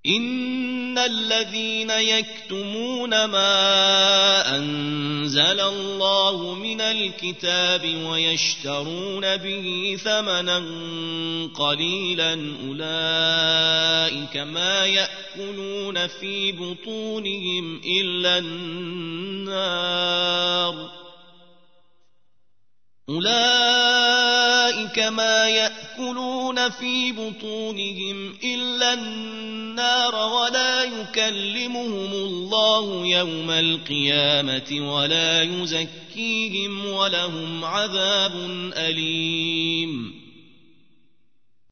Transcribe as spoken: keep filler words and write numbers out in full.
إن الذين يكتمون ما أنزل الله من الكتاب ويشترون به ثمنا قليلا أولئك ما يأكلون في بطونهم إلا النار أولئك ما يأكلون في بطونهم إلا النار ولا يكلمهم الله يوم القيامة ولا يزكيهم ولهم عذاب أليم